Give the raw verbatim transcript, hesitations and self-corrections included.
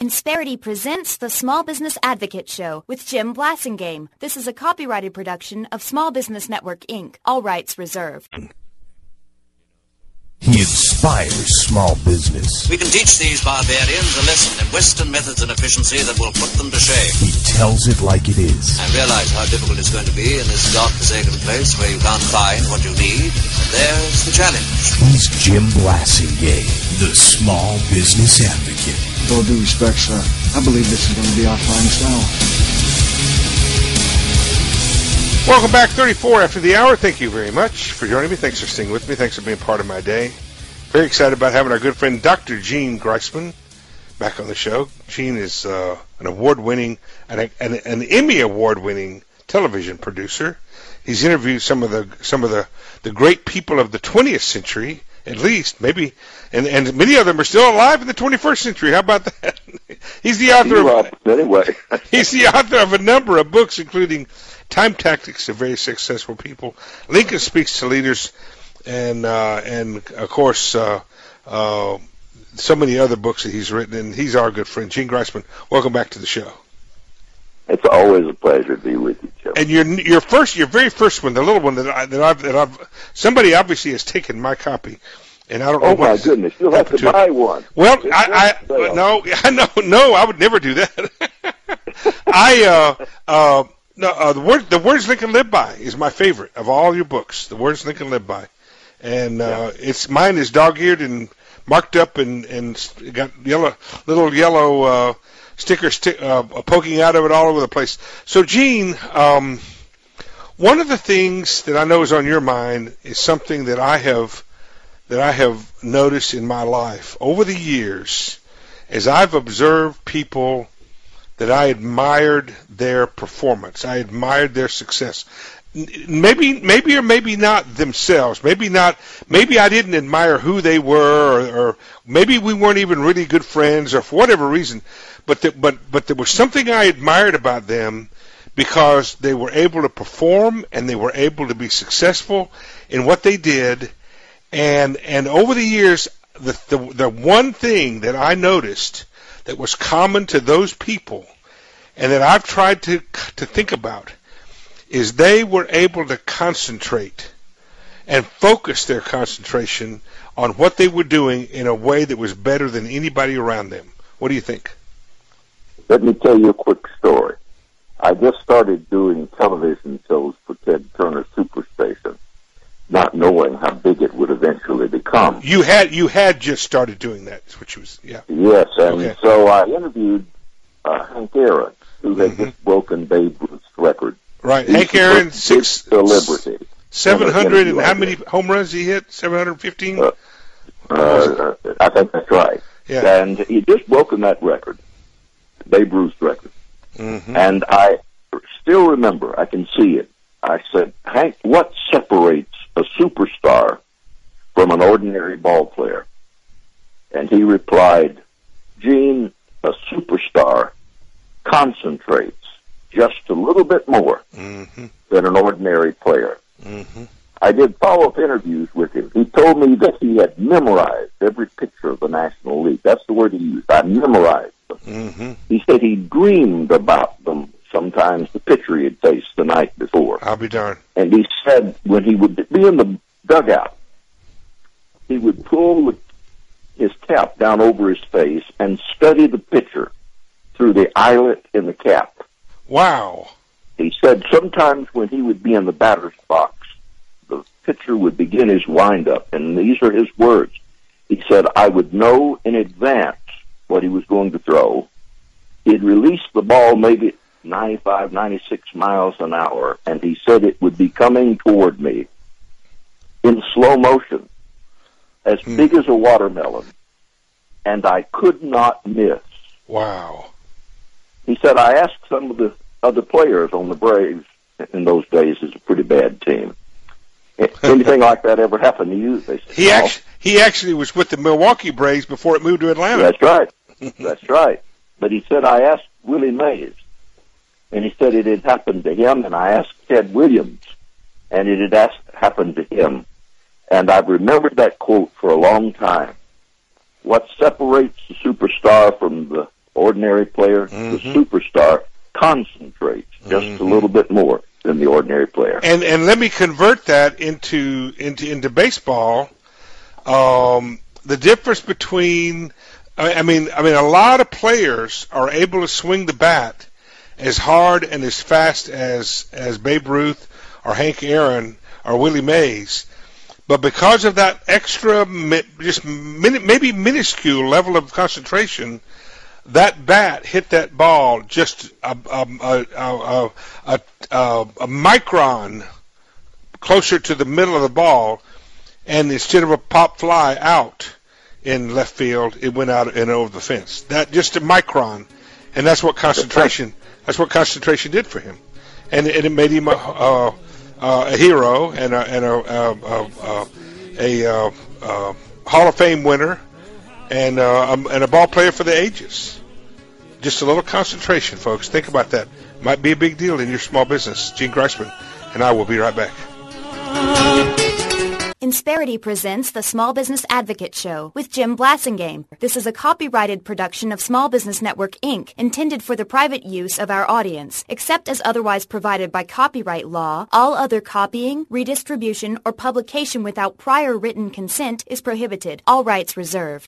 Insperity presents the Small Business Advocate Show with Jim Blasingame. This is a copyrighted production of Small Business Network, Incorporated. All rights reserved. He inspires small business. We can teach these barbarians a lesson in Western methods and efficiency that will put them to shame. He tells it like it is. I realize how difficult it's going to be in this God-forsaken place where you can't find what you need, and there's the challenge. He's Jim Blasingame, the Small Business Advocate. With all due respect, sir, I believe this is going to be our finest hour. Welcome back, thirty-four after the hour. Thank you very much for joining me. Thanks for staying with me. Thanks for being part of my day. Very excited about having our good friend Doctor Gene Greisman back on the show. Gene is uh, an award-winning, an, an, an Emmy award-winning television producer. He's interviewed some of the some of the, the great people of the twentieth century, at least, maybe, and, and many of them are still alive in the twenty-first century. How about that? He's the author of anyway. He's the author of a number of books, including Time Tactics of Very Successful People, Lincoln Speaks to Leaders, and uh, and of course uh, uh, so many other books that he's written. And he's our good friend, Gene Greisman. Welcome back to the show. It's always a pleasure to be with you, Joe. And your your first, your very first one, the little one that I that I've that I've somebody obviously has taken my copy, and I don't know. Oh my goodness, you'll have to buy one. Well, I, I no, I no, no, I would never do that. I uh uh. No, uh, the word, the words Lincoln lived by is my favorite of all your books. The words Lincoln lived by, and uh, yeah. it's mine is dog-eared and marked up and and got yellow little yellow uh, stickers sti- uh, poking out of it all over the place. So, Gene, um, one of the things that I know is on your mind is something that I have that I have noticed in my life over the years, as I've observed people that I admired their performance. I admired their success. Maybe, maybe or maybe not themselves. Maybe not. Maybe I didn't admire who they were, or, or maybe we weren't even really good friends, or for whatever reason. But the, but but there was something I admired about them because they were able to perform and they were able to be successful in what they did. And and over the years, the the, the one thing that I noticed that was common to those people, and that I've tried to to think about, is they were able to concentrate and focus their concentration on what they were doing in a way that was better than anybody around them. What do you think? Let me tell you a quick story. I just started doing television shows for Ted Turner Superstation, not knowing how big it would eventually become. You had you had just started doing that, which was yeah. Yes, and okay. so I interviewed uh, Hank Aaron, who had mm-hmm. just broken Babe Ruth's record. Right, he Hank Aaron, six celebrity, seven hundred, and how many home runs he hit? Seven hundred fifteen. Uh, uh, I think that's right. Yeah, and he just broken that record, Babe Ruth's record, mm-hmm. and I still remember. I can see it. I said, Hank, what separates a superstar from an ordinary ball player? And he replied, Gene, a superstar concentrates just a little bit more mm-hmm. than an ordinary player. Mm-hmm. I did follow-up interviews with him. He told me that he had memorized every picture of the National League. That's the word he used. I memorized them. Mm-hmm. He said he dreamed about them. Sometimes the pitcher he had faced the night before. I'll be darned. And he said when he would be in the dugout, he would pull his cap down over his face and study the pitcher through the eyelet in the cap. Wow. He said sometimes when he would be in the batter's box, the pitcher would begin his windup, and these are his words. He said, I would know in advance what he was going to throw. He'd release the ball maybe ninety-five, ninety-six miles an hour, and he said it would be coming toward me in slow motion, as hmm. big as a watermelon, and I could not miss. Wow. He said, I asked some of the other players on the Braves, in those days it's a pretty bad team, anything like that ever happened to you? They said, he, no. actually, he actually was with the Milwaukee Braves before it moved to Atlanta. That's right. That's right. But he said, I asked Willie Mays, and he said it had happened to him, and I asked Ted Williams, and it had asked, happened to him. And I've remembered that quote for a long time. What separates the superstar from the ordinary player, mm-hmm. the superstar, concentrates just mm-hmm. a little bit more than the ordinary player. And and let me convert that into into into baseball. Um, the difference between, I mean, I mean, a lot of players are able to swing the bat as hard and as fast as as Babe Ruth or Hank Aaron or Willie Mays, but because of that extra, just min, maybe minuscule level of concentration, that bat hit that ball just a a a a, a, a, a micron closer to the middle of the ball, and instead of a pop fly out in left field, it went out and over the fence. That just a micron, and that's what concentration. That's what concentration did for him, and, and it made him a, a, a hero and a and a a, a, a, a, a Hall of Fame winner, and a, and a ball player for the ages. Just a little concentration, folks. Think about that. Might be a big deal in your small business. Gene Greisman and I will be right back. Insperity presents the Small Business Advocate Show with Jim Blasingame. This is a copyrighted production of Small Business Network, Incorporated, intended for the private use of our audience. Except as otherwise provided by copyright law, all other copying, redistribution, or publication without prior written consent is prohibited. All rights reserved.